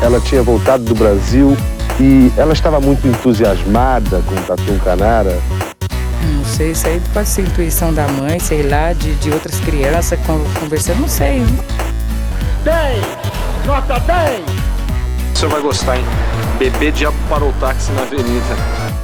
ela tinha voltado do Brasil e ela estava muito entusiasmada com o Tatu Canara. Não sei, isso aí pode ser intuição da mãe, sei lá, de outras crianças conversando, não sei. 10! Nota 10! O senhor vai gostar, hein? Bebê diabo parou o táxi na avenida.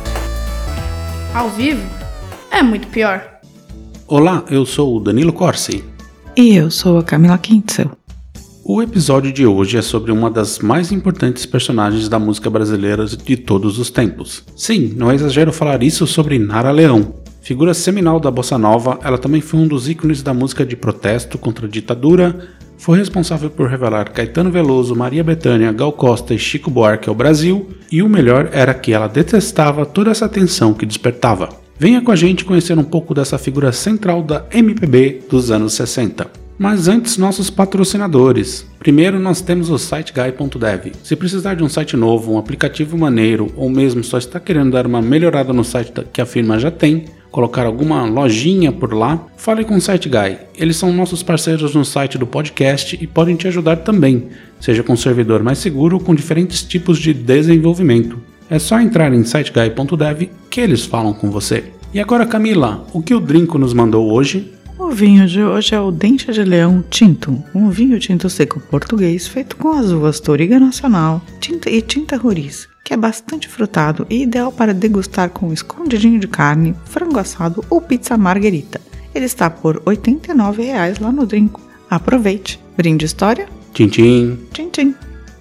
Ao vivo é muito pior. Olá, eu sou o Danilo Corsi. E eu sou a Camila Quintzel. O episódio de hoje é sobre uma das mais importantes personagens da música brasileira de todos os tempos. Sim, não é exagero falar isso sobre Nara Leão. Figura seminal da bossa nova, ela também foi um dos ícones da música de protesto contra a ditadura, foi responsável por revelar Caetano Veloso, Maria Bethânia, Gal Costa e Chico Buarque ao Brasil, e o melhor era que ela detestava toda essa tensão que despertava. Venha com a gente conhecer um pouco dessa figura central da MPB dos anos 60. Mas antes, nossos patrocinadores. Primeiro, nós temos o SiteGuy.dev. Se precisar de um site novo, um aplicativo maneiro, ou mesmo só está querendo dar uma melhorada no site que a firma já tem, colocar alguma lojinha por lá, fale com o SiteGuy. Eles são nossos parceiros no site do podcast e podem te ajudar também, seja com um servidor mais seguro ou com diferentes tipos de desenvolvimento. É só entrar em SiteGuy.dev que eles falam com você. E agora, Camila, o que o Drinco nos mandou hoje? O vinho de hoje é o Dente de Leão Tinto, um vinho tinto seco português feito com as uvas Touriga Nacional e tinta Roriz, que é bastante frutado e ideal para degustar com escondidinho de carne, frango assado ou pizza marguerita. Ele está por R$ 89,00 lá no Drinco. Aproveite! Brinde história? Tchim, tchim. Tchim, tchim.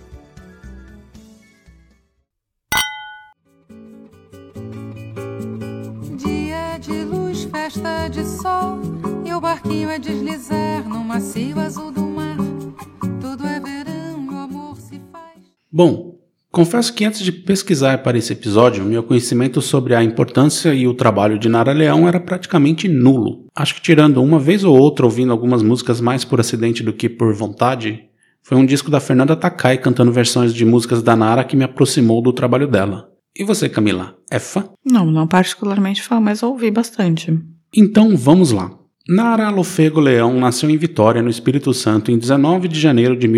Dia de luz, festa de sol, e o barquinho a deslizar no macio azul do mar. Tudo é verão e o amor se faz. Bom, confesso que antes de pesquisar para esse episódio, meu conhecimento sobre a importância e o trabalho de Nara Leão era praticamente nulo. Acho que tirando uma vez ou outra ouvindo algumas músicas mais por acidente do que por vontade, foi um disco da Fernanda Takai cantando versões de músicas da Nara que me aproximou do trabalho dela. E você, Camila, é fã? Não particularmente fã, mas ouvi bastante. Então vamos lá. Nara Lofego Leão nasceu em Vitória, no Espírito Santo, em 19 de janeiro de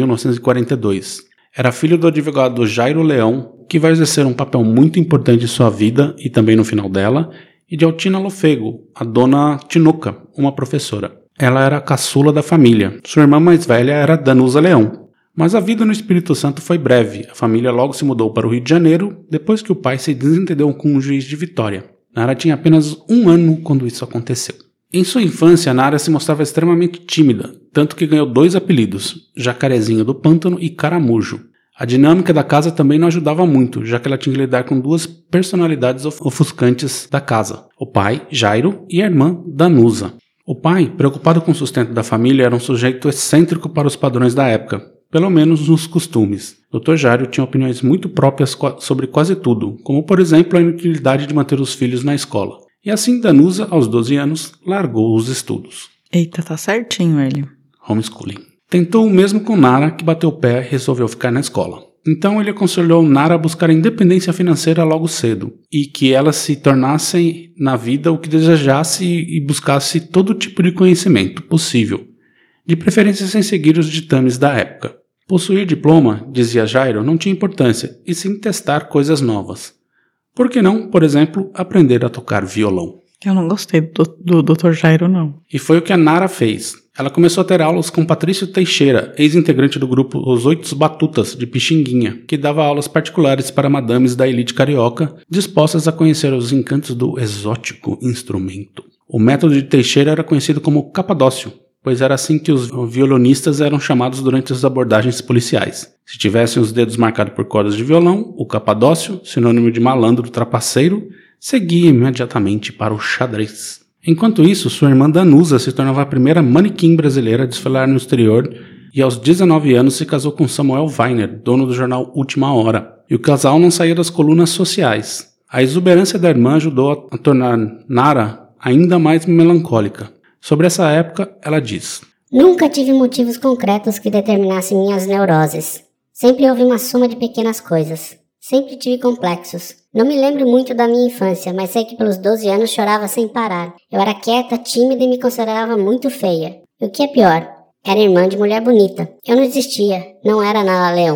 1942. Era filho do advogado Jairo Leão, que vai exercer um papel muito importante em sua vida e também no final dela, e de Altina Lofego, a dona Tinuca, uma professora. Ela era a caçula da família. Sua irmã mais velha era Danusa Leão. Mas a vida no Espírito Santo foi breve. A família logo se mudou para o Rio de Janeiro, depois que o pai se desentendeu com um juiz de Vitória. Nara tinha apenas 1 ano quando isso aconteceu. Em sua infância, Nara se mostrava extremamente tímida, tanto que ganhou 2 apelidos, Jacarezinho do Pântano e Caramujo. A dinâmica da casa também não ajudava muito, já que ela tinha que lidar com 2 personalidades ofuscantes da casa, o pai, Jairo, e a irmã, Danusa. O pai, preocupado com o sustento da família, era um sujeito excêntrico para os padrões da época, pelo menos nos costumes. Dr. Jairo tinha opiniões muito próprias sobre quase tudo, como por exemplo a inutilidade de manter os filhos na escola. E assim Danusa, aos 12 anos, largou os estudos. Eita, tá certinho ele. Homeschooling. Tentou o mesmo com Nara, que bateu o pé e resolveu ficar na escola. Então ele aconselhou Nara a buscar independência financeira logo cedo, e que ela se tornasse na vida o que desejasse e buscasse todo tipo de conhecimento possível, de preferência sem seguir os ditames da época. Possuir diploma, dizia Jairo, não tinha importância, e sim testar coisas novas. Por que não, por exemplo, aprender a tocar violão? Eu não gostei do Dr. Jairo, não. E foi o que a Nara fez. Ela começou a ter aulas com Patrício Teixeira, ex-integrante do grupo Os Oito Batutas, de Pixinguinha, que dava aulas particulares para madames da elite carioca, dispostas a conhecer os encantos do exótico instrumento. O método de Teixeira era conhecido como capadócio, pois era assim que os violonistas eram chamados durante as abordagens policiais. Se tivessem os dedos marcados por cordas de violão, o capadócio, sinônimo de malandro trapaceiro, seguia imediatamente para o xadrez. Enquanto isso, sua irmã Danusa se tornava a primeira manequim brasileira a desfilar no exterior e aos 19 anos se casou com Samuel Weiner, dono do jornal Última Hora, e o casal não saía das colunas sociais. A exuberância da irmã ajudou a tornar Nara ainda mais melancólica. Sobre essa época, ela diz: Nunca tive motivos concretos que determinassem minhas neuroses. Sempre houve uma soma de pequenas coisas. Sempre tive complexos. Não me lembro muito da minha infância, mas sei que pelos 12 anos chorava sem parar. Eu era quieta, tímida e me considerava muito feia. E o que é pior, era irmã de mulher bonita. Eu não existia, não era Nara Leão.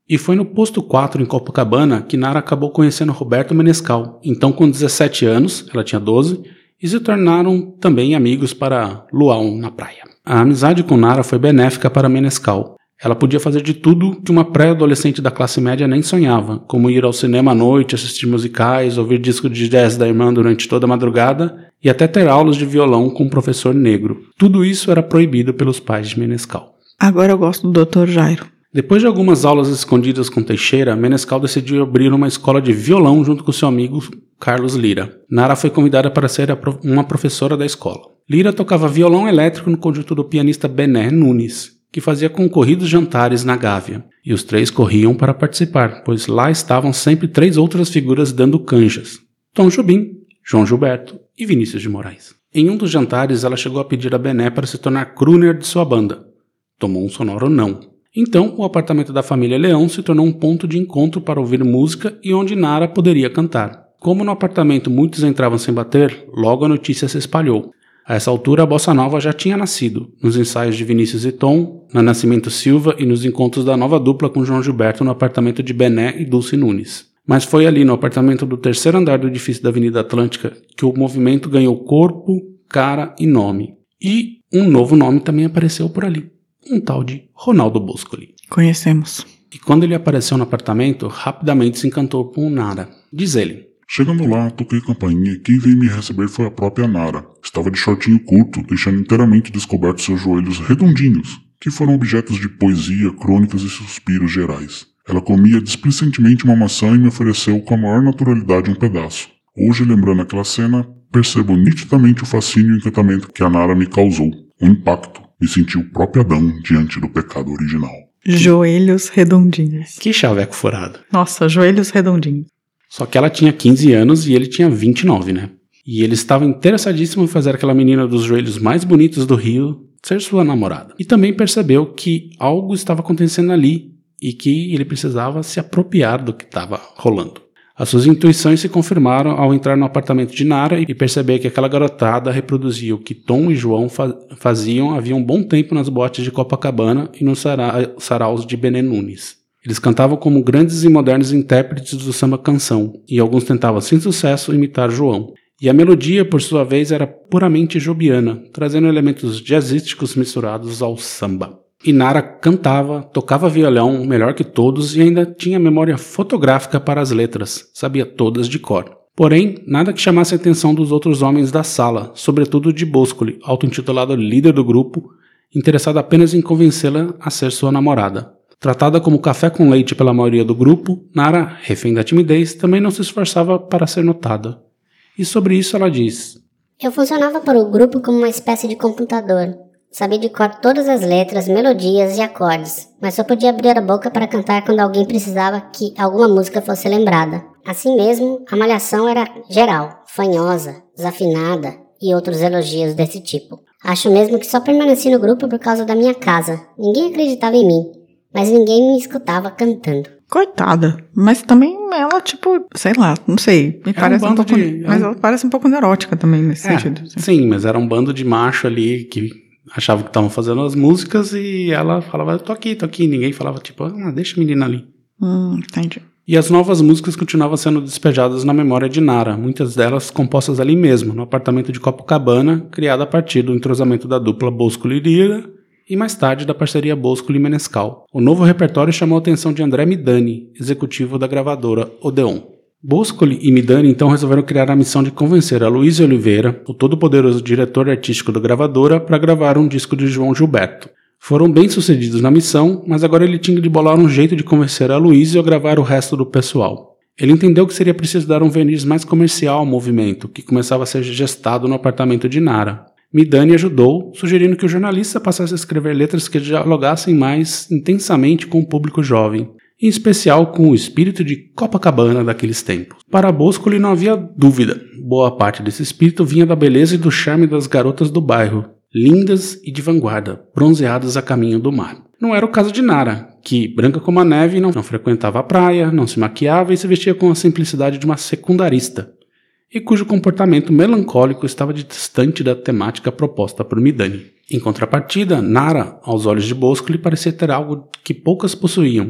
E foi no posto 4 em Copacabana que Nara acabou conhecendo Roberto Menescal, então com 17 anos, ela tinha 12, e se tornaram também amigos para luau na praia. A amizade com Nara foi benéfica para Menescal. Ela podia fazer de tudo que uma pré-adolescente da classe média nem sonhava, como ir ao cinema à noite, assistir musicais, ouvir disco de jazz da irmã durante toda a madrugada e até ter aulas de violão com um professor negro. Tudo isso era proibido pelos pais de Menescal. Agora eu gosto do Dr. Jairo. Depois de algumas aulas escondidas com Teixeira, Menescal decidiu abrir uma escola de violão junto com seu amigo Carlos Lira. Nara foi convidada para ser uma professora da escola. Lira tocava violão elétrico no conjunto do pianista Bené Nunes, que fazia concorridos jantares na Gávea. E os três corriam para participar, pois lá estavam sempre 3 outras figuras dando canjas: Tom Jobim, João Gilberto e Vinícius de Moraes. Em um dos jantares, ela chegou a pedir a Bené para se tornar crooner de sua banda. Tomou um sonoro não. Então, o apartamento da família Leão se tornou um ponto de encontro para ouvir música e onde Nara poderia cantar. Como no apartamento muitos entravam sem bater, logo a notícia se espalhou. A essa altura, a bossa nova já tinha nascido, nos ensaios de Vinícius e Tom, na Nascimento Silva e nos encontros da nova dupla com João Gilberto no apartamento de Bené e Dulce Nunes. Mas foi ali no apartamento do 3º andar do edifício da Avenida Atlântica que o movimento ganhou corpo, cara e nome. E um novo nome também apareceu por ali. Um tal de Ronaldo Boscoli. Conhecemos. E quando ele apareceu no apartamento, rapidamente se encantou com Nara. Diz ele: Chegando lá, toquei campainha e quem veio me receber foi a própria Nara. Estava de shortinho curto, deixando inteiramente descobertos seus joelhos redondinhos, que foram objetos de poesia, crônicas e suspiros gerais. Ela comia displicentemente uma maçã e me ofereceu com a maior naturalidade um pedaço. Hoje, lembrando aquela cena, percebo nitidamente o fascínio e o encantamento que a Nara me causou. Um impacto. Me senti o próprio Adão diante do pecado original. Joelhos redondinhos. Que chaveco furado. Nossa, joelhos redondinhos. Só que ela tinha 15 anos e ele tinha 29, né? E ele estava interessadíssimo em fazer aquela menina dos joelhos mais bonitos do Rio ser sua namorada. E também percebeu que algo estava acontecendo ali e que ele precisava se apropriar do que estava rolando. As suas intuições se confirmaram ao entrar no apartamento de Nara e perceber que aquela garotada reproduzia o que Tom e João faziam havia um bom tempo nas boates de Copacabana e nos saraus de Bené Nunes. Eles cantavam como grandes e modernos intérpretes do samba-canção, e alguns tentavam sem sucesso imitar João. E a melodia, por sua vez, era puramente jobiana, trazendo elementos jazzísticos misturados ao samba. E Nara cantava, tocava violão melhor que todos e ainda tinha memória fotográfica para as letras, sabia todas de cor. Porém, nada que chamasse a atenção dos outros homens da sala, sobretudo de Boscoli, auto-intitulado líder do grupo, interessado apenas em convencê-la a ser sua namorada. Tratada como café com leite pela maioria do grupo, Nara, refém da timidez, também não se esforçava para ser notada. E sobre isso ela diz: Eu funcionava para o grupo como uma espécie de computador. Sabia de cor todas as letras, melodias e acordes, mas só podia abrir a boca para cantar quando alguém precisava que alguma música fosse lembrada. Assim mesmo, a malhação era geral, fanhosa, desafinada e outros elogios desse tipo. Acho mesmo que só permaneci no grupo por causa da minha casa. Ninguém acreditava em mim, mas ninguém me escutava cantando. Coitada, mas também ela, tipo, sei lá, não sei, me parece um pouco, mas ela parece um pouco neurótica também nesse sentido. Assim. Sim, mas era um bando de macho ali que achavam que estavam fazendo as músicas e ela falava, tô aqui, ninguém falava tipo, deixa a menina ali. Entendi. E as novas músicas continuavam sendo despejadas na memória de Nara, muitas delas compostas ali mesmo, no apartamento de Copacabana, criado a partir do entrosamento da dupla Boscoli e Lira, e mais tarde da parceria Boscoli e Menescal. O novo repertório chamou a atenção de André Midani, executivo da gravadora Odeon. Boscoli e Midani então resolveram criar a missão de convencer a Luiz Oliveira, o todo-poderoso diretor artístico da gravadora, para gravar um disco de João Gilberto. Foram bem-sucedidos na missão, mas agora ele tinha de bolar um jeito de convencer a Luiz a gravar o resto do pessoal. Ele entendeu que seria preciso dar um verniz mais comercial ao movimento, que começava a ser gestado no apartamento de Nara. Midani ajudou, sugerindo que o jornalista passasse a escrever letras que dialogassem mais intensamente com o público jovem, em especial com o espírito de Copacabana daqueles tempos. Para Boscoli não havia dúvida, boa parte desse espírito vinha da beleza e do charme das garotas do bairro, lindas e de vanguarda, bronzeadas a caminho do mar. Não era o caso de Nara, que, branca como a neve, não frequentava a praia, não se maquiava e se vestia com a simplicidade de uma secundarista, e cujo comportamento melancólico estava distante da temática proposta por Midani. Em contrapartida, Nara, aos olhos de Boscoli, parecia ter algo que poucas possuíam,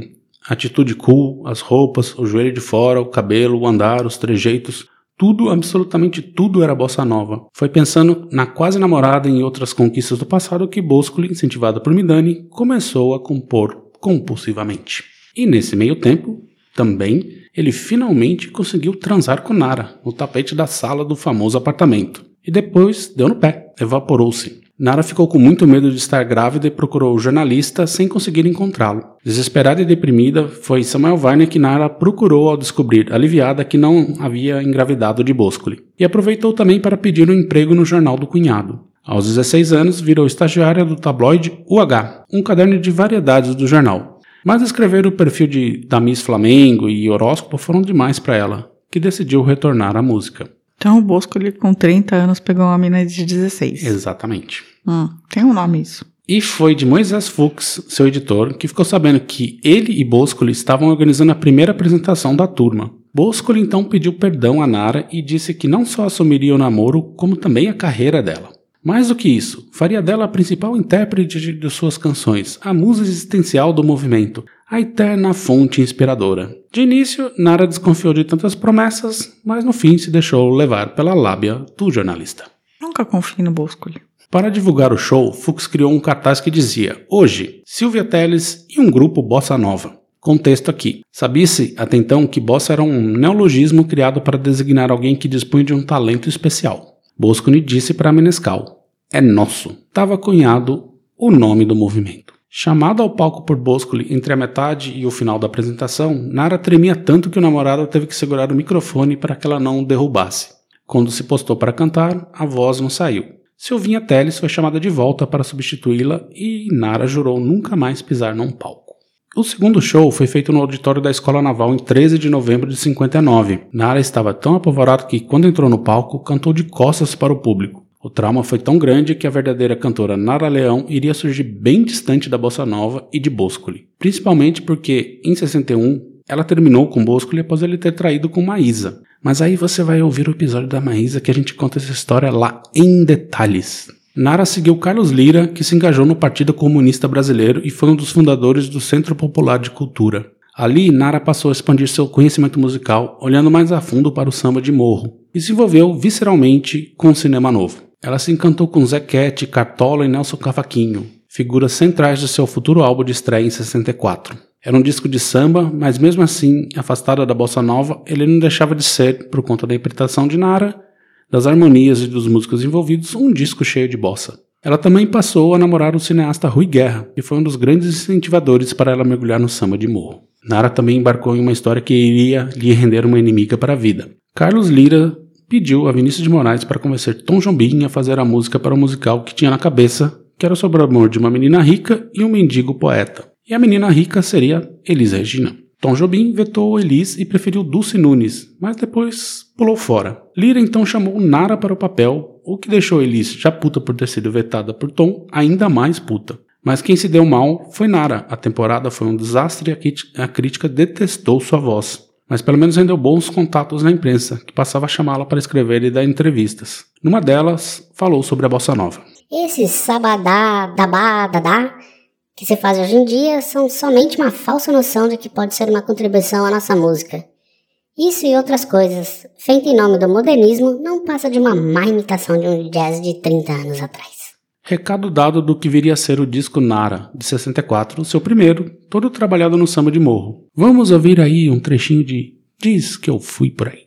A atitude cool, as roupas, o joelho de fora, o cabelo, o andar, os trejeitos, tudo, absolutamente tudo era bossa nova. Foi pensando na quase namorada e em outras conquistas do passado que Boscoli, incentivado por Midani, começou a compor compulsivamente. E nesse meio tempo, também, ele finalmente conseguiu transar com Nara, no tapete da sala do famoso apartamento. E depois deu no pé, evaporou-se. Nara ficou com muito medo de estar grávida e procurou o jornalista sem conseguir encontrá-lo. Desesperada e deprimida, foi Samuel Weiner que Nara procurou ao descobrir, aliviada, que não havia engravidado de Boscoli. E aproveitou também para pedir um emprego no jornal do cunhado. Aos 16 anos, virou estagiária do tabloide UH, um caderno de variedades do jornal. Mas escrever o perfil da Miss Flamengo e horóscopo foram demais para ela, que decidiu retornar à música. Então o Boscoli com 30 anos pegou uma mina de 16. Exatamente. Tem um nome isso. E foi de Moisés Fuchs, seu editor, que ficou sabendo que ele e Boscoli estavam organizando a primeira apresentação da turma. Boscoli então pediu perdão a Nara e disse que não só assumiria o namoro, como também a carreira dela. Mais do que isso, faria dela a principal intérprete de suas canções, a musa existencial do movimento, a eterna fonte inspiradora. De início, Nara desconfiou de tantas promessas, mas no fim se deixou levar pela lábia do jornalista. Nunca confie no Boscoli. Para divulgar o show, Fuchs criou um cartaz que dizia: hoje, Silvia Telles e um grupo bossa nova. Contexto aqui. Sabia-se até então que bossa era um neologismo criado para designar alguém que dispunha de um talento especial. Boscoli disse para Menescal: é nosso. Estava cunhado o nome do movimento. Chamada ao palco por Boscoli entre a metade e o final da apresentação, Nara tremia tanto que o namorado teve que segurar o microfone para que ela não o derrubasse. Quando se postou para cantar, a voz não saiu. Silvinha Telles foi chamada de volta para substituí-la e Nara jurou nunca mais pisar num palco. O segundo show foi feito no auditório da Escola Naval em 13 de novembro de 59. Nara estava tão apavorada que, quando entrou no palco, cantou de costas para o público. O trauma foi tão grande que a verdadeira cantora Nara Leão iria surgir bem distante da bossa nova e de Boscoli. Principalmente porque, em 61, ela terminou com Boscoli após ele ter traído com Maísa. Mas aí você vai ouvir o episódio da Maísa que a gente conta essa história lá em detalhes. Nara seguiu Carlos Lyra, que se engajou no Partido Comunista Brasileiro e foi um dos fundadores do Centro Popular de Cultura. Ali, Nara passou a expandir seu conhecimento musical, olhando mais a fundo para o samba de morro, e se envolveu visceralmente com o cinema novo. Ela se encantou com Zequete, Cartola e Nelson Cavaquinho, figuras centrais de seu futuro álbum de estreia em 64. Era um disco de samba, mas mesmo assim, afastada da bossa nova, ele não deixava de ser, por conta da interpretação de Nara, das harmonias e dos músicos envolvidos, um disco cheio de bossa. Ela também passou a namorar o cineasta Rui Guerra, que foi um dos grandes incentivadores para ela mergulhar no samba de morro. Nara também embarcou em uma história que iria lhe render uma inimiga para a vida. Carlos Lyra pediu a Vinícius de Moraes para convencer Tom Jobim a fazer a música para o musical que tinha na cabeça, que era sobre o amor de uma menina rica e um mendigo poeta. E a menina rica seria Elis Regina. Tom Jobim vetou Elis e preferiu Dulce Nunes, mas depois pulou fora. Lyra então chamou Nara para o papel, o que deixou Elis, já puta por ter sido vetada por Tom, ainda mais puta. Mas quem se deu mal foi Nara. A temporada foi um desastre e a crítica detestou sua voz. Mas pelo menos rendeu bons contatos na imprensa, que passava a chamá-la para escrever e dar entrevistas. Numa delas, falou sobre a bossa nova. Esses sabadá, dabá, dadá que se faz hoje em dia são somente uma falsa noção de que pode ser uma contribuição à nossa música. Isso e outras coisas, feito em nome do modernismo, não passa de uma má imitação de um jazz de 30 anos atrás. Recado dado do que viria a ser o disco Nara, de 64, seu primeiro, todo trabalhado no samba de morro. Vamos ouvir aí um trechinho de Diz que eu fui por aí.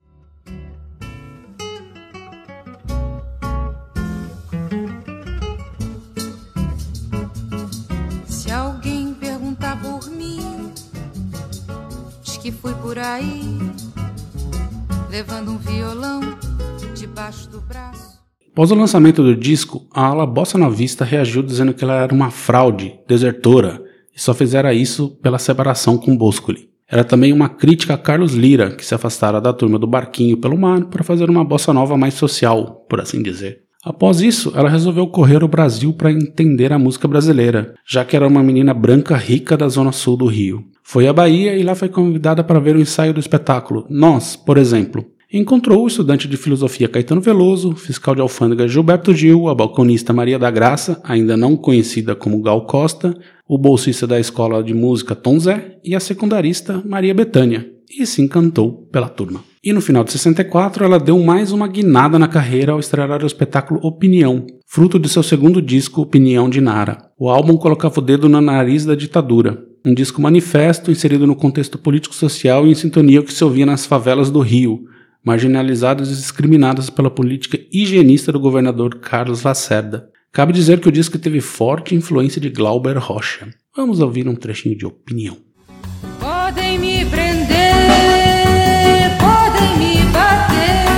Se alguém perguntar por mim, diz que fui por aí, levando um violão debaixo do braço. Após o lançamento do disco, a ala bossa novista reagiu dizendo que ela era uma fraude, desertora, e só fizera isso pela separação com Boscoli. Era também uma crítica a Carlos Lyra, que se afastara da turma do Barquinho pelo Mar para fazer uma bossa nova mais social, por assim dizer. Após isso, ela resolveu correr o Brasil para entender a música brasileira, já que era uma menina branca rica da zona sul do Rio. Foi à Bahia e lá foi convidada para ver o ensaio do espetáculo Nós, por exemplo. Encontrou o estudante de filosofia Caetano Veloso, fiscal de alfândega Gilberto Gil, a balconista Maria da Graça, ainda não conhecida como Gal Costa, o bolsista da escola de música Tom Zé e a secundarista Maria Bethânia, e se encantou pela turma. E no final de 64, ela deu mais uma guinada na carreira ao estrear o espetáculo Opinião, fruto de seu segundo disco, Opinião de Nara. O álbum colocava o dedo no nariz da ditadura, um disco manifesto inserido no contexto político-social e em sintonia com o que se ouvia nas favelas do Rio, marginalizadas e discriminadas pela política higienista do governador Carlos Lacerda. Cabe dizer que o disco teve forte influência de Glauber Rocha. Vamos ouvir um trechinho de Opinião. Podem me prender, podem me bater,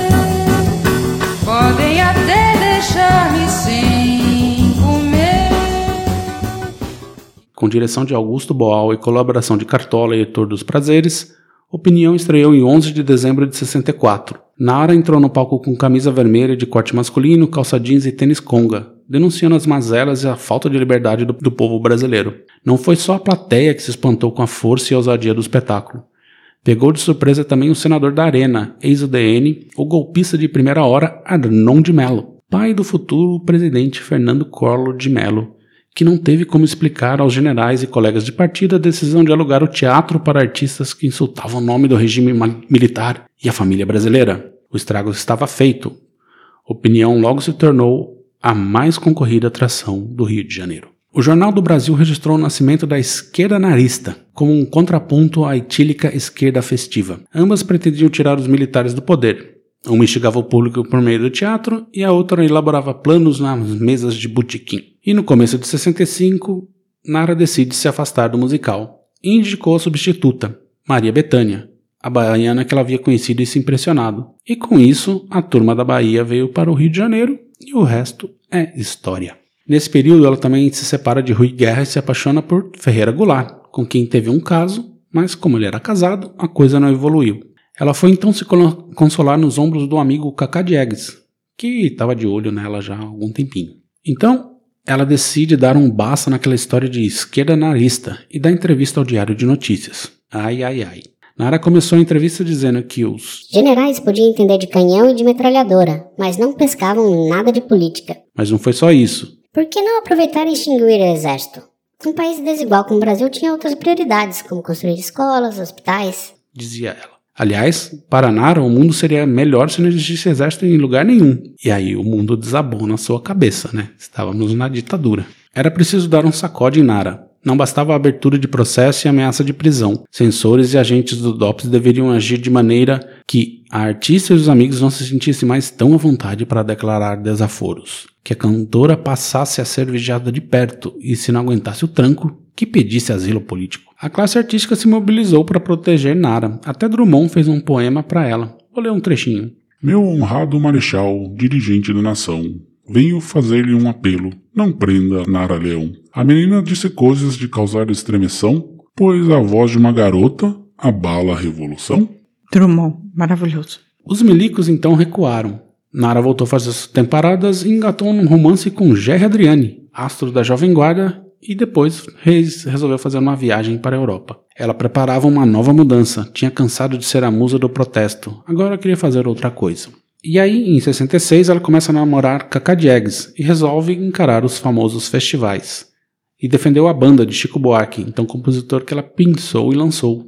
podem até deixar-me sem comer. Com direção de Augusto Boal e colaboração de Cartola e Heitor dos Prazeres, Opinião estreou em 11 de dezembro de 64. Nara entrou no palco com camisa vermelha de corte masculino, calça jeans e tênis conga, denunciando as mazelas e a falta de liberdade do povo brasileiro. Não foi só a plateia que se espantou com a força e a ousadia do espetáculo. Pegou de surpresa também o senador da Arena, ex-UDN, o golpista de primeira hora Arnon de Mello, pai do futuro presidente Fernando Collor de Mello, que não teve como explicar aos generais e colegas de partido a decisão de alugar o teatro para artistas que insultavam o nome do regime militar e a família brasileira. O estrago estava feito. Opinião logo se tornou a mais concorrida atração do Rio de Janeiro. O Jornal do Brasil registrou o nascimento da esquerda narista, como um contraponto à etílica esquerda festiva. Ambas pretendiam tirar os militares do poder. Uma instigava o público por meio do teatro e a outra elaborava planos nas mesas de botequim. E no começo de 65, Nara decide se afastar do musical e indicou a substituta, Maria Bethânia, a baiana que ela havia conhecido e se impressionado. E com isso, a turma da Bahia veio para o Rio de Janeiro e o resto é história. Nesse período, ela também se separa de Rui Guerra e se apaixona por Ferreira Goulart, com quem teve um caso, mas como ele era casado, a coisa não evoluiu. Ela foi então se consolar nos ombros do amigo Cacá Diegues, que estava de olho nela já há algum tempinho. Então, ela decide dar um basta naquela história de esquerda narista e dá entrevista ao Diário de Notícias. Ai, ai, ai. Nara começou a entrevista dizendo que os generais podiam entender de canhão e de metralhadora, mas não pescavam nada de política. Mas não foi só isso. Por que não aproveitar e extinguir o exército? Um país desigual como o Brasil tinha outras prioridades, como construir escolas, hospitais, dizia ela. Aliás, para Nara, o mundo seria melhor se não existisse exército em lugar nenhum. E aí o mundo desabou na sua cabeça, né? Estávamos na ditadura. Era preciso dar um sacode em Nara. Não bastava a abertura de processo e ameaça de prisão. Censores e agentes do DOPS deveriam agir de maneira que a artista e os amigos não se sentissem mais tão à vontade para declarar desaforos. Que a cantora passasse a ser vigiada de perto e, se não aguentasse o tranco, que pedisse asilo político. A classe artística se mobilizou para proteger Nara. Até Drummond fez um poema para ela. Vou ler um trechinho. Meu honrado marechal, dirigente da nação, venho fazer-lhe um apelo. Não prenda Nara Leão. A menina disse coisas de causar estremeção, pois a voz de uma garota abala a revolução. Drummond, maravilhoso. Os milicos então recuaram. Nara voltou a fazer suas temperadas e engatou num romance com Gerry Adriani, astro da Jovem Guarda, e depois resolveu fazer uma viagem para a Europa. Ela preparava uma nova mudança, tinha cansado de ser a musa do protesto, agora queria fazer outra coisa. E aí, em 66, ela começa a namorar Cacá Diegues e resolve encarar os famosos festivais. E defendeu a banda de Chico Buarque, então compositor que ela pensou e lançou.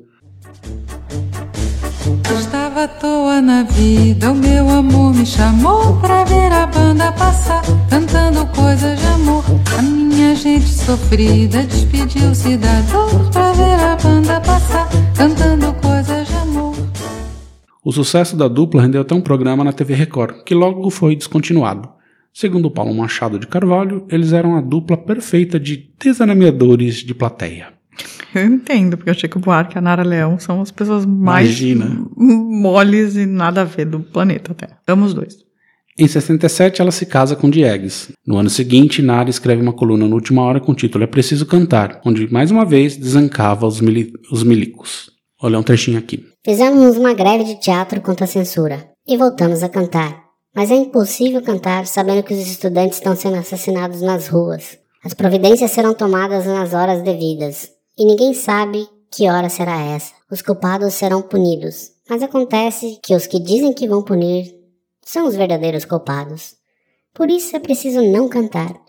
Estava à toa na vida, o meu amor me chamou pra ver a banda passar, cantando coisas de amor. A minha gente sofrida despediu-se da dor pra ver a banda passar, cantando coisas de amor. O sucesso da dupla rendeu até um programa na TV Record, que logo foi descontinuado. Segundo Paulo Machado de Carvalho, eles eram a dupla perfeita de desanimadores de plateia. Eu entendo, porque o Chico Buarque e a Nara Leão são as pessoas mais moles e nada a ver do planeta até. Amo os dois. Em 67, ela se casa com Diegues. No ano seguinte, Nara escreve uma coluna no Última Hora com o título É Preciso Cantar, onde mais uma vez desancava os milicos. Olha um trechinho aqui. Fizemos uma greve de teatro contra a censura e voltamos a cantar. Mas é impossível cantar sabendo que os estudantes estão sendo assassinados nas ruas. As providências serão tomadas nas horas devidas. E ninguém sabe que hora será essa. Os culpados serão punidos. Mas acontece que os que dizem que vão punir são os verdadeiros culpados. Por isso é preciso não cantar.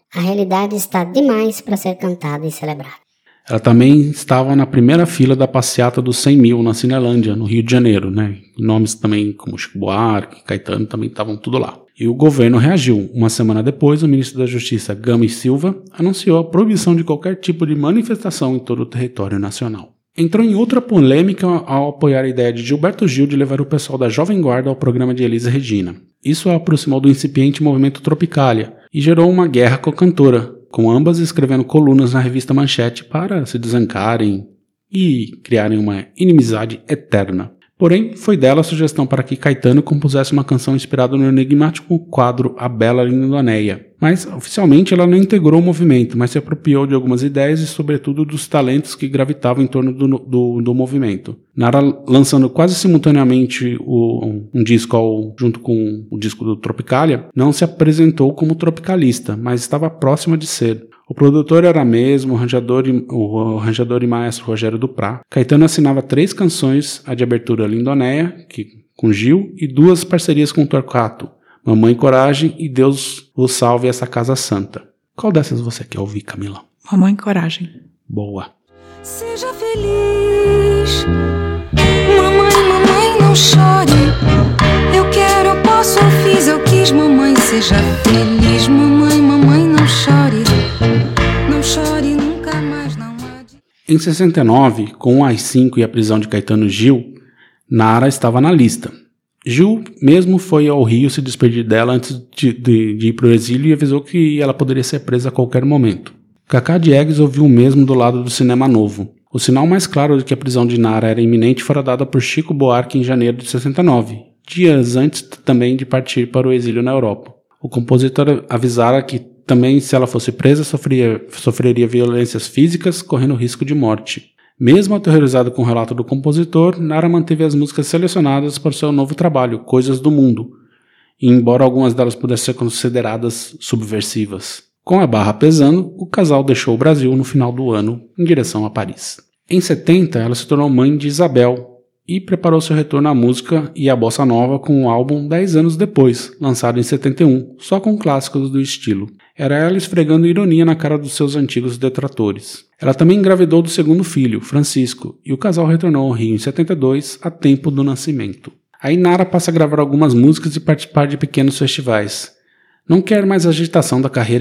A realidade está demais para ser cantada e celebrada. Ela também estava na primeira fila da passeata dos 100 mil na Cinelândia, no Rio de Janeiro, né? Nomes também como Chico Buarque, Caetano também estavam tudo lá. E o governo reagiu. Uma semana depois, o ministro da Justiça, Gama e Silva, anunciou a proibição de qualquer tipo de manifestação em todo o território nacional. Entrou em outra polêmica ao apoiar a ideia de Gilberto Gil de levar o pessoal da Jovem Guarda ao programa de Elis Regina. Isso a aproximou do incipiente movimento Tropicália e gerou uma guerra com a cantora, com ambas escrevendo colunas na revista Manchete para se desancarem e criarem uma inimizade eterna. Porém, foi dela a sugestão para que Caetano compusesse uma canção inspirada no enigmático quadro A Bela Lindonéia. Mas, oficialmente, ela não integrou o movimento, mas se apropriou de algumas ideias e, sobretudo, dos talentos que gravitavam em torno do movimento. Nara, lançando quase simultaneamente um disco junto com o disco do Tropicália, não se apresentou como tropicalista, mas estava próxima de ser. O produtor era mesmo o arranjador e maestro Rogério Duprá. Caetano assinava 3 canções, a de abertura Lindonéia, com Gil, e 2 parcerias com Torquato, Mamãe Coragem e Deus o Salve Essa Casa Santa. Qual dessas você quer ouvir, Camila? Mamãe Coragem. Boa. Seja feliz, mamãe, não chore. Eu quero, eu posso, eu fiz, eu quis. Mamãe, seja feliz, mamãe, não chore. Não chore nunca mais, não há de... Em 69, com o AI-5 e a prisão de Caetano Gil, Nara estava na lista. Gil mesmo foi ao Rio se despedir dela antes de ir para o exílio e avisou que ela poderia ser presa a qualquer momento. Cacá Diegues ouviu o mesmo do lado do Cinema Novo. O sinal mais claro de que a prisão de Nara era iminente fora dada por Chico Buarque em janeiro de 69, dias antes também de partir para o exílio na Europa. O compositor avisara que também, se ela fosse presa, sofreria violências físicas, correndo risco de morte. Mesmo aterrorizado com o relato do compositor, Nara manteve as músicas selecionadas para o seu novo trabalho, Coisas do Mundo, e embora algumas delas pudessem ser consideradas subversivas. Com a barra pesando, o casal deixou o Brasil no final do ano, em direção a Paris. Em 70, ela se tornou mãe de Isabel e preparou seu retorno à música e à bossa nova com um álbum 10 anos depois, lançado em 71, só com clássicos do estilo. Era ela esfregando ironia na cara dos seus antigos detratores. Ela também engravidou do segundo filho, Francisco, e o casal retornou ao Rio em 72, a tempo do nascimento. Aí Nara passa a gravar algumas músicas e participar de pequenos festivais. Não quer mais a agitação da carreira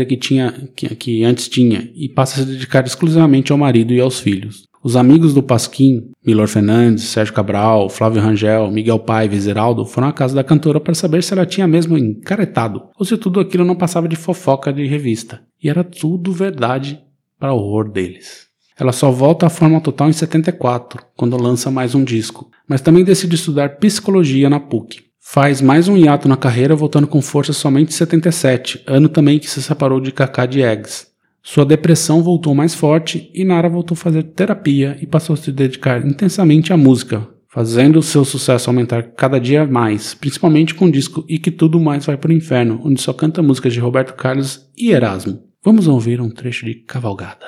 que antes tinha e passa a se dedicar exclusivamente ao marido e aos filhos. Os amigos do Pasquim, Milor Fernandes, Sérgio Cabral, Flávio Rangel, Miguel Paiva e Zeraldo foram à casa da cantora para saber se ela tinha mesmo encaretado ou se tudo aquilo não passava de fofoca de revista. E era tudo verdade para o horror deles. Ela só volta à forma total em 74, quando lança mais um disco, mas também decide estudar psicologia na PUC. Faz mais um hiato na carreira, voltando com força somente em 77, ano também que se separou de Cacá Diegues. Sua depressão voltou mais forte e Nara voltou a fazer terapia e passou a se dedicar intensamente à música, fazendo seu sucesso aumentar cada dia mais, principalmente com o disco E Que Tudo Mais Vai Pro Inferno, onde só canta músicas de Roberto Carlos e Erasmo. Vamos ouvir um trecho de Cavalgada.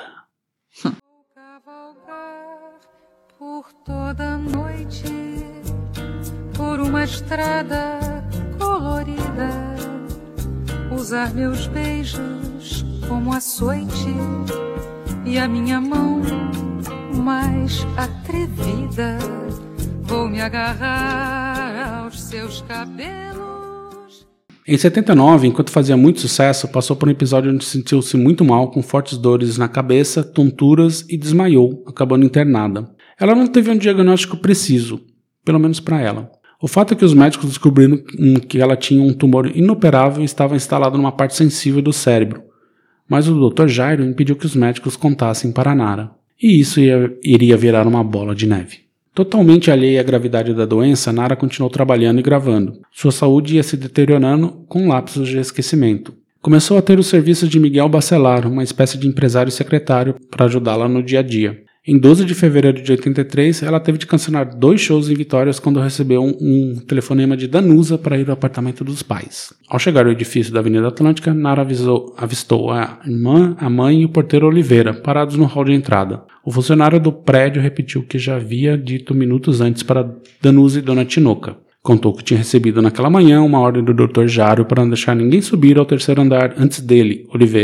Cavalgar por toda noite, por uma estrada colorida, usar meus beijos como açoite e a minha mão mais atrevida, vou me agarrar aos seus cabelos. Em 79, enquanto fazia muito sucesso, passou por um episódio onde sentiu-se muito mal, com fortes dores na cabeça, tonturas e desmaiou, acabando internada. Ela não teve um diagnóstico preciso, pelo menos para ela. O fato é que os médicos descobriram que ela tinha um tumor inoperável e estava instalado numa parte sensível do cérebro. Mas o Dr. Jairo impediu que os médicos contassem para Nara. E isso iria virar uma bola de neve. Totalmente alheia à gravidade da doença, Nara continuou trabalhando e gravando. Sua saúde ia se deteriorando com lapsos de esquecimento. Começou a ter os serviços de Miguel Bacelar, uma espécie de empresário secretário, para ajudá-la no dia a dia. Em 12 de fevereiro de 83, ela teve de cancelar 2 shows em Vitórias quando recebeu um telefonema de Danusa para ir ao apartamento dos pais. Ao chegar ao edifício da Avenida Atlântica, Nara avistou a irmã, a mãe e o porteiro Oliveira, parados no hall de entrada. O funcionário do prédio repetiu o que já havia dito minutos antes para Danusa e Dona Tinoca. Contou que tinha recebido naquela manhã uma ordem do Dr. Jário para não deixar ninguém subir ao 3º andar antes dele, Oliveira.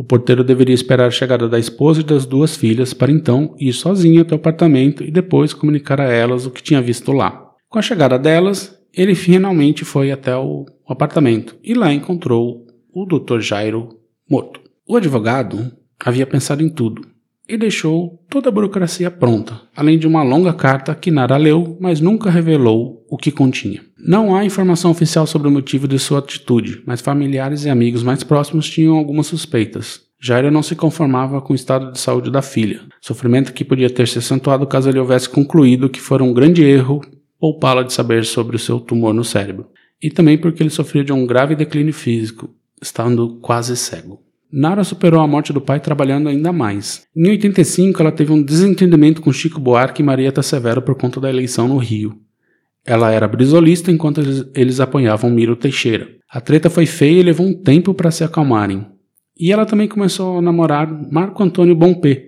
O porteiro deveria esperar a chegada da esposa e das 2 filhas para então ir sozinho até o apartamento e depois comunicar a elas o que tinha visto lá. Com a chegada delas, ele finalmente foi até o apartamento e lá encontrou o Dr. Jairo morto. O advogado havia pensado em tudo e deixou toda a burocracia pronta, além de uma longa carta que Nara leu, mas nunca revelou o que continha. Não há informação oficial sobre o motivo de sua atitude, mas familiares e amigos mais próximos tinham algumas suspeitas. Jairo não se conformava com o estado de saúde da filha, sofrimento que podia ter se acentuado caso ele houvesse concluído que fora um grande erro poupá-la de saber sobre o seu tumor no cérebro, e também porque ele sofria de um grave declínio físico, estando quase cego. Nara superou a morte do pai trabalhando ainda mais. Em 85, ela teve um desentendimento com Chico Buarque e Marieta Severo por conta da eleição no Rio. Ela era brisolista enquanto eles apoiavam Miro Teixeira. A treta foi feia e levou um tempo para se acalmarem. E ela também começou a namorar Marco Antônio Bompé,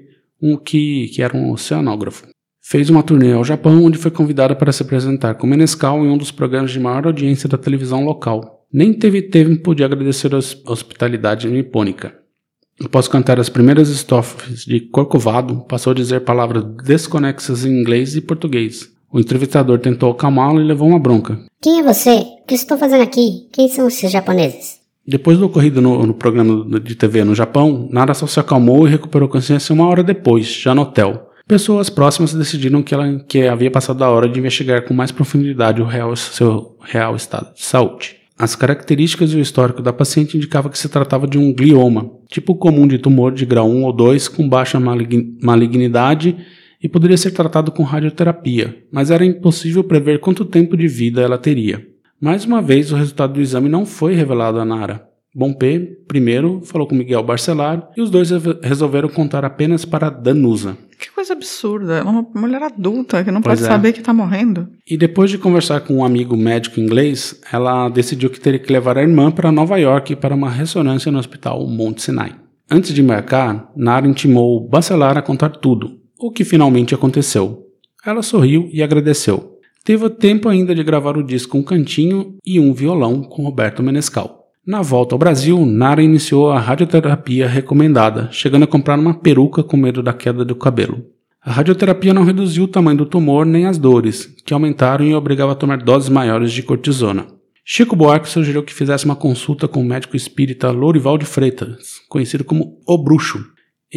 que era um oceanógrafo. Fez uma turnê ao Japão, onde foi convidada para se apresentar com Menescal em um dos programas de maior audiência da televisão local. Nem teve tempo de agradecer a hospitalidade nipônica. Após cantar as primeiras estrofes de Corcovado, passou a dizer palavras desconexas em inglês e português. O entrevistador tentou acalmá-lo e levou uma bronca. Quem é você? O que estou fazendo aqui? Quem são esses japoneses? Depois do ocorrido no programa de TV no Japão, Nara só se acalmou e recuperou consciência 1 hora depois, já no hotel. Pessoas próximas decidiram que havia passado a hora de investigar com mais profundidade seu real estado de saúde. As características e o histórico da paciente indicavam que se tratava de um glioma, tipo comum de tumor de grau 1 ou 2 com baixa malignidade e poderia ser tratado com radioterapia, mas era impossível prever quanto tempo de vida ela teria. Mais uma vez, o resultado do exame não foi revelado a Nara. Bompé, primeiro, falou com Miguel Barcelar e os dois resolveram contar apenas para Danusa. Que coisa absurda. É uma mulher adulta que não pode saber que está morrendo. E depois de conversar com um amigo médico inglês, ela decidiu que teria que levar a irmã para Nova York para uma ressonância no hospital Mount Sinai. Antes de embarcar, Nara intimou Barcelar a contar tudo, o que finalmente aconteceu. Ela sorriu e agradeceu. Teve tempo ainda de gravar o disco Um Cantinho e um Violão com Roberto Menescal. Na volta ao Brasil, Nara iniciou a radioterapia recomendada, chegando a comprar uma peruca com medo da queda do cabelo. A radioterapia não reduziu o tamanho do tumor nem as dores, que aumentaram e obrigava a tomar doses maiores de cortisona. Chico Buarque sugeriu que fizesse uma consulta com o médico espírita Lourival de Freitas, conhecido como O Bruxo.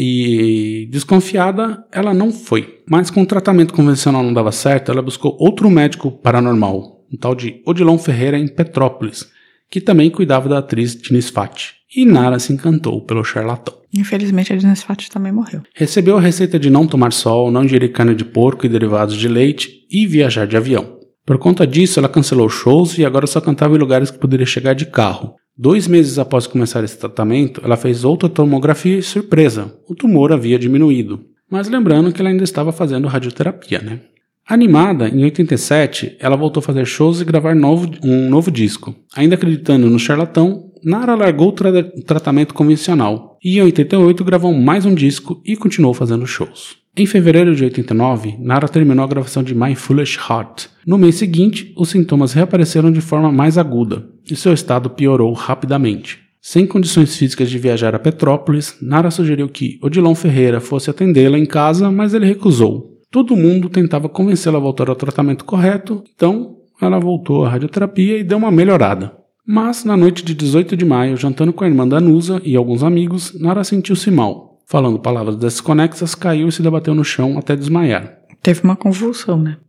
E, desconfiada, ela não foi. Mas com o tratamento convencional não dava certo, ela buscou outro médico paranormal, um tal de Odilon Ferreira em Petrópolis, que também cuidava da atriz Diniz Fati. E Nara se encantou pelo charlatão. Infelizmente, a Diniz Fati também morreu. Recebeu a receita de não tomar sol, não ingerir carne de porco e derivados de leite e viajar de avião. Por conta disso, ela cancelou shows e agora só cantava em lugares que poderia chegar de carro. 2 meses após começar esse tratamento, ela fez outra tomografia e, surpresa, o tumor havia diminuído. Mas lembrando que ela ainda estava fazendo radioterapia, né? Animada, em 87, ela voltou a fazer shows e gravar um novo disco. Ainda acreditando no charlatão, Nara largou o tratamento convencional e em 88 gravou mais um disco e continuou fazendo shows. Em fevereiro de 89, Nara terminou a gravação de My Foolish Heart. No mês seguinte, os sintomas reapareceram de forma mais aguda e seu estado piorou rapidamente. Sem condições físicas de viajar a Petrópolis, Nara sugeriu que Odilon Ferreira fosse atendê-la em casa, mas ele recusou. Todo mundo tentava convencê-la a voltar ao tratamento correto, então ela voltou à radioterapia e deu uma melhorada. Mas, na noite de 18 de maio, jantando com a irmã Danusa e alguns amigos, Nara sentiu-se mal. Falando palavras desconexas, caiu e se debateu no chão até desmaiar. Teve uma convulsão, né?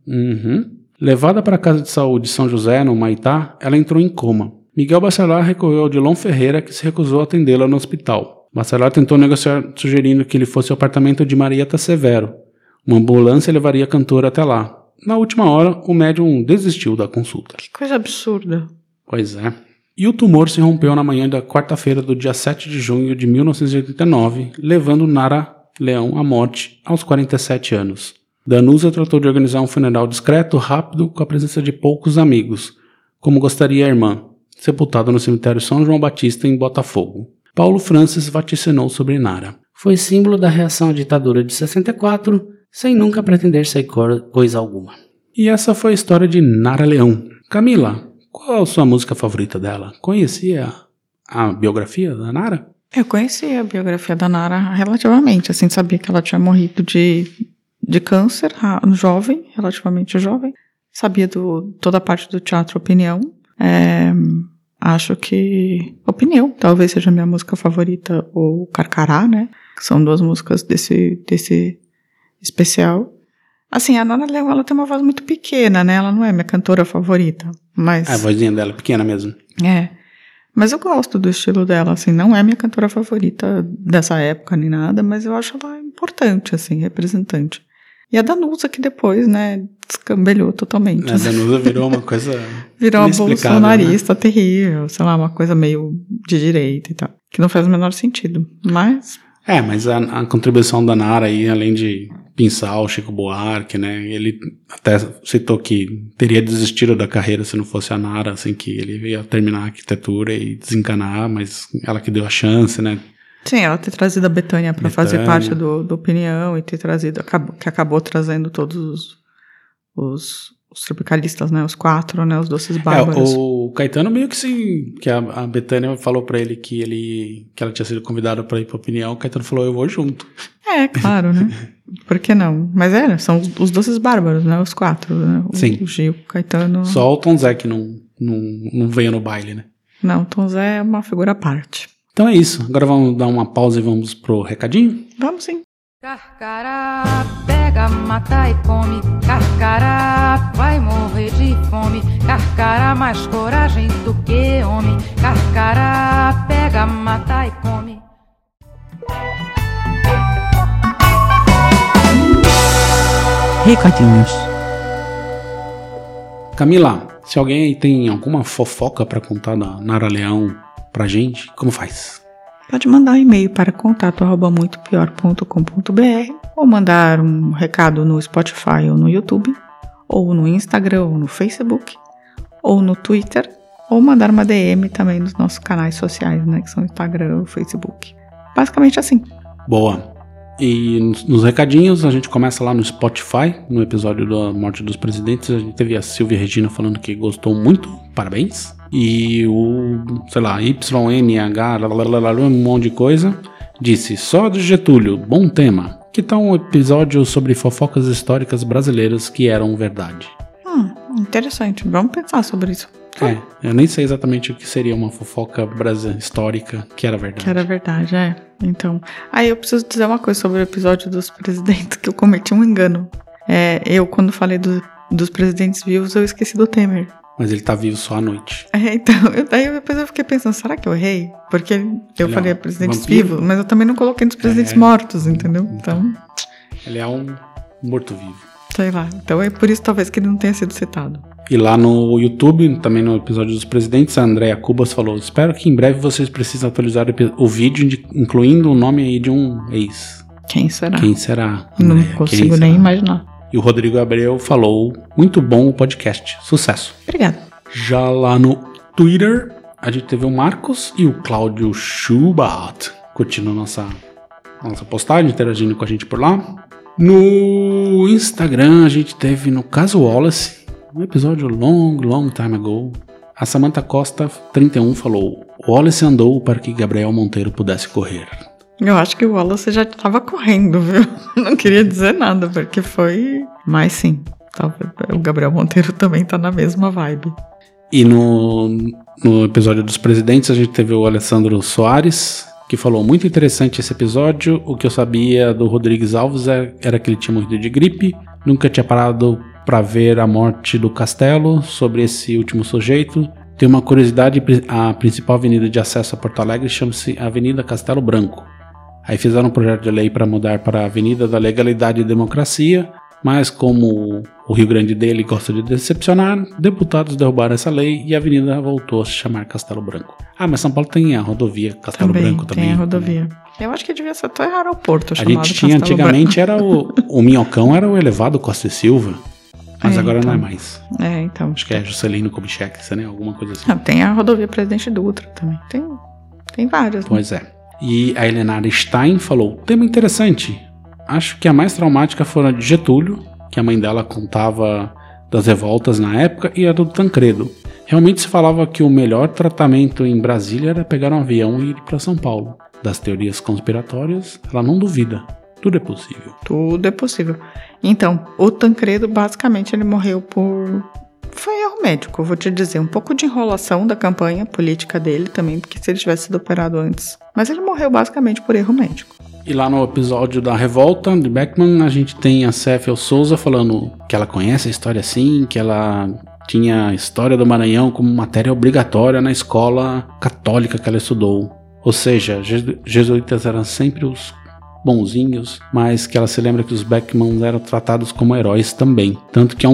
Levada para a casa de saúde de São José, no Maitá, ela entrou em coma. Miguel Barcelar recorreu ao Odilon Ferreira, que se recusou a atendê-la no hospital. Barcelar tentou negociar, sugerindo que ele fosse ao apartamento de Marieta Severo. Uma ambulância levaria a cantora até lá. Na última hora, o médium desistiu da consulta. Que coisa absurda. Pois é. E o tumor se rompeu na manhã da quarta-feira do dia 7 de junho de 1989, levando Nara Leão à morte aos 47 anos. Danusa tratou de organizar um funeral discreto, rápido, com a presença de poucos amigos, como gostaria a irmã, sepultada no cemitério São João Batista, em Botafogo. Paulo Francis vaticinou sobre Nara. Foi símbolo da reação à ditadura de 64, sem nunca pretender ser coisa alguma. E essa foi a história de Nara Leão. Camila, qual a sua música favorita dela? Conhecia a biografia da Nara? Eu conheci a biografia da Nara relativamente, assim, sabia que ela tinha morrido de câncer, jovem, relativamente jovem. Sabia toda a parte do teatro Opinião. Acho que Opinião talvez seja a minha música favorita, ou Carcará, né? Que são 2 músicas desse especial. Assim, a Nara Leão, ela tem uma voz muito pequena, né? Ela não é minha cantora favorita, mas... A vozinha dela é pequena mesmo. Mas eu gosto do estilo dela, assim, não é minha cantora favorita dessa época nem nada, mas eu acho ela importante, assim, representante. E a Danusa, que depois, né, descambelhou totalmente. A Danusa virou uma coisa virou uma bolsonarista, né? Terrível, sei lá, uma coisa meio de direita e tal, que não faz o menor sentido, mas... Mas a contribuição da Nara aí, além de pinçar o Chico Buarque, né, ele até citou que teria desistido da carreira se não fosse a Nara, assim, que ele ia terminar a arquitetura e desencanar, mas ela que deu a chance, né. Sim, ela ter trazido a Bethânia para fazer parte do Opinião e ter trazido, que acabou trazendo todos os tropicalistas, né, os 4, né, os Doces Bárbaros. O Caetano meio que sim, que a Bethânia falou pra ele que ela tinha sido convidada pra ir pra Opinião, o Caetano falou, eu vou junto. Claro, né, por que não? Mas são os Doces Bárbaros, né, os 4, né, sim. O Gil, o Caetano... Só o Tom Zé que não veio no baile, né. Não, o Tom Zé é uma figura à parte. Então é isso, agora vamos dar uma pausa e vamos pro recadinho? Vamos sim. Carcará, pega, mata e come. Carcará, vai morrer de fome. Carcará, mais coragem do que homem. Carcará, pega, mata e come. Recadinhos. Camila, se alguém aí tem alguma fofoca pra contar da Nara Leão pra gente, como faz? Pode mandar um e-mail para contato@muitopior.com.br ou mandar um recado no Spotify ou no YouTube, ou no Instagram ou no Facebook, ou no Twitter, ou mandar uma DM também nos nossos canais sociais, né, que são Instagram ou Facebook. Basicamente assim. Boa. E nos recadinhos, a gente começa lá no Spotify, no episódio da Morte dos Presidentes, a gente teve a Silvia Regina falando que gostou muito, parabéns. E o, sei lá, YNH, um monte de coisa, disse, só de Getúlio, bom tema. Que tal um episódio sobre fofocas históricas brasileiras que eram verdade? Interessante, vamos pensar sobre isso. Eu nem sei exatamente o que seria uma fofoca histórica que era verdade. Que era verdade, Então, aí eu preciso dizer uma coisa sobre o episódio dos presidentes, que eu cometi um engano. Eu, quando falei dos presidentes vivos, eu esqueci do Temer. Mas ele tá vivo só à noite. Então, depois eu fiquei pensando, será que eu errei? Porque eu falei presidentes vivos, mas eu também não coloquei nos presidentes mortos, entendeu? Então... Ele é um morto-vivo. Sei lá, então é por isso talvez que ele não tenha sido citado. E lá no YouTube, também no episódio dos presidentes, a Andréa Cubas falou, espero que em breve vocês precisem atualizar o vídeo, incluindo o nome aí de um ex. Quem será? Andréa, não consigo nem imaginar. E o Rodrigo Abreu falou, muito bom o podcast, sucesso. Obrigada. Já lá no Twitter, a gente teve o Marcos e o Cláudio Schubert curtindo nossa postagem, interagindo com a gente por lá. No Instagram, a gente teve, no caso Wallace, um episódio long time ago. A Samantha Costa, 31, falou, Wallace andou para que Gabriel Monteiro pudesse correr. Eu acho que o Wallace já estava correndo, viu? Não queria dizer nada, porque foi... Mas sim, o Gabriel Monteiro também tá na mesma vibe. E no episódio dos presidentes, a gente teve o Alessandro Soares, que falou, muito interessante esse episódio, o que eu sabia do Rodrigues Alves era que ele tinha morrido de gripe, nunca tinha parado para ver a morte do Castelo, sobre esse último sujeito. Tem uma curiosidade, a principal avenida de acesso a Porto Alegre chama-se Avenida Castelo Branco. Aí fizeram um projeto de lei para mudar para a Avenida da Legalidade e Democracia, mas como o Rio Grande dele gosta de decepcionar, deputados derrubaram essa lei e a avenida voltou a se chamar Castelo Branco. Mas São Paulo tem a rodovia Castelo Branco também. Tem a rodovia. Eu acho que devia ser até aeroporto chamado Castelo Branco. A gente tinha antigamente, era o Minhocão era o elevado Costa e Silva, mas agora então, não é mais. Então. Acho que é Juscelino Kubitschek, né? Alguma coisa assim. Não, tem a rodovia Presidente Dutra também. Tem várias. Pois é. E a Helenara Stein falou, tema interessante. Acho que a mais traumática foi a de Getúlio, que a mãe dela contava das revoltas na época, e a do Tancredo. Realmente se falava que o melhor tratamento em Brasília era pegar um avião e ir para São Paulo. das teorias conspiratórias, ela não duvida. Tudo é possível. Tudo é possível. Então, o Tancredo, basicamente, ele morreu por... Foi erro médico, eu vou te dizer. Um pouco de enrolação da campanha política dele também, porque se ele tivesse sido operado antes. Mas ele morreu basicamente por erro médico. E lá no episódio da Revolta, de Beckman, a gente tem a Céfia Souza falando que ela conhece a história sim, que ela tinha a história do Maranhão como matéria obrigatória na escola católica que ela estudou. Ou seja, jesuítas eram sempre os bonzinhos, mas que ela se lembra que os Beckmans eram tratados como heróis também. Tanto que é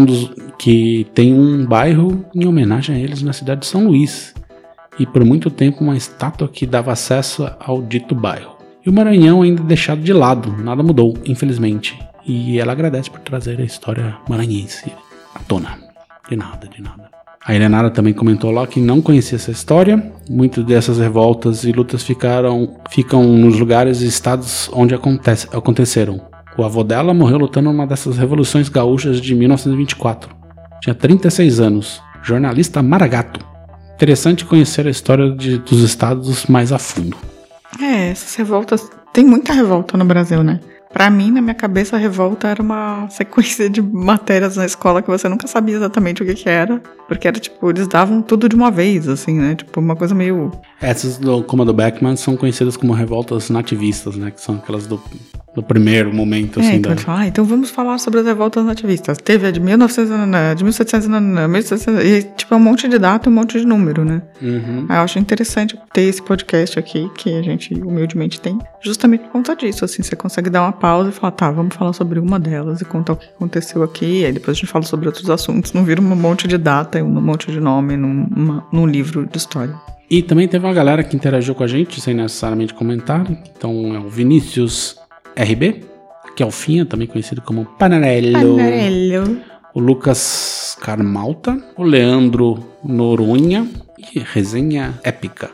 que tem um bairro em homenagem a eles na cidade de São Luís. E por muito tempo uma estátua que dava acesso ao dito bairro. E o Maranhão ainda é deixado de lado, nada mudou, infelizmente. E ela agradece por trazer a história maranhense à tona. De nada. A Helenara também comentou lá que não conhecia essa história. Muitas dessas revoltas e lutas ficam nos lugares e estados onde aconteceram. O avô dela morreu lutando numa dessas revoluções gaúchas de 1924. Tinha 36 anos. Jornalista Maragato. Interessante conhecer a história dos estados mais a fundo. Essas revoltas... Tem muita revolta no Brasil, né? Pra mim, na minha cabeça, a revolta era uma sequência de matérias na escola que você nunca sabia exatamente o que era. Porque era tipo, eles davam tudo de uma vez, assim, né? Tipo, uma coisa meio... Essas, como a do Beckman, são conhecidas como revoltas nativistas, né? Que são aquelas do primeiro momento, assim. Então, então vamos falar sobre as revoltas nativistas. Teve a de 1900, de 1700, 1700, e tipo, é um monte de data e um monte de número, né? Uhum. Eu acho interessante ter esse podcast aqui, que a gente humildemente tem, justamente por conta disso, assim, você consegue dar uma pausa e falar, tá, vamos falar sobre uma delas e contar o que aconteceu aqui, e aí depois a gente fala sobre outros assuntos, não vira um monte de data e um monte de nome num livro de história. E também teve uma galera que interagiu com a gente, sem necessariamente comentar, então é o Vinícius RB, que é o Finha, também conhecido como Panarello. O Lucas Carmalta, o Leandro Noronha e Resenha Épica.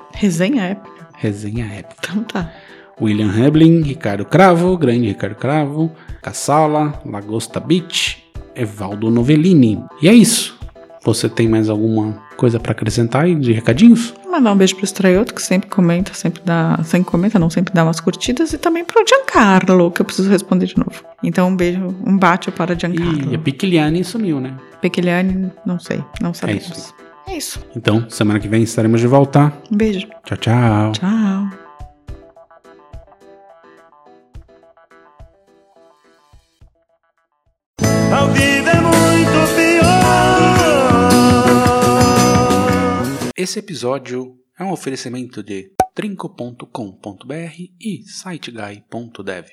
Então tá. William Heblin, Ricardo Cravo, grande Ricardo Cravo, Cassala, Lagosta Beach, Evaldo Novellini. E é isso. Você tem mais alguma coisa pra acrescentar aí de recadinhos? Mandar um beijo pro Straioto, que sempre comenta, sempre dá umas curtidas, e também pro Giancarlo, que eu preciso responder de novo. Então um beijo, um bate para Giancarlo. E a Piquiliani sumiu, né? Piquiliani, não sei, não sabemos. É isso. Então, semana que vem estaremos de volta. Um beijo. Tchau, tchau. Tchau. A vida é muito pior. Esse episódio é um oferecimento de trinco.com.br e siteguy.dev.